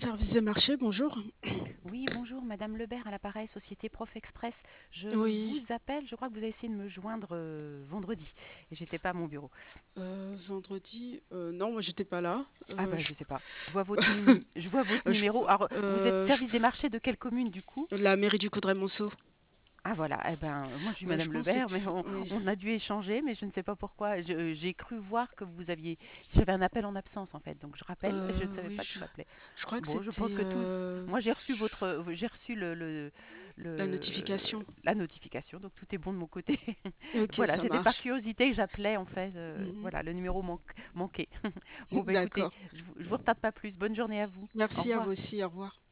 Service des marchés, bonjour. Oui, bonjour, Madame Lebert à l'appareil, Société Prof Express. Je Oui, vous appelle, je crois que vous avez essayé de me joindre vendredi et j'étais pas à mon bureau. vendredi. Non, moi j'étais pas là. Ah bah Je, je sais pas. Je vois votre je- numéro. Alors, vous êtes je- service des marchés de quelle commune du coup? la mairie du Coudray-Monceau. Ah voilà, eh ben moi je suis Je Madame pense que Lebert, c'était. mais on, Oui. on a dû échanger, mais je ne sais pas pourquoi. J'ai cru voir que vous aviez, j'avais un appel en absence en fait, donc je rappelle, je ne savais Oui, pas qui m'appelait. je crois que Bon, je c'était pense que tout. Moi, j'ai reçu la notification. la notification, donc tout est bon de mon côté. Ok, Voilà, ça c'était par marche. curiosité que j'appelais en fait. Mhm. Voilà, le numéro manquait. Bon, bah écoutez, D'accord. je vous retarde pas plus. Bonne journée à vous. Au Merci à vous revoir. aussi. Au revoir.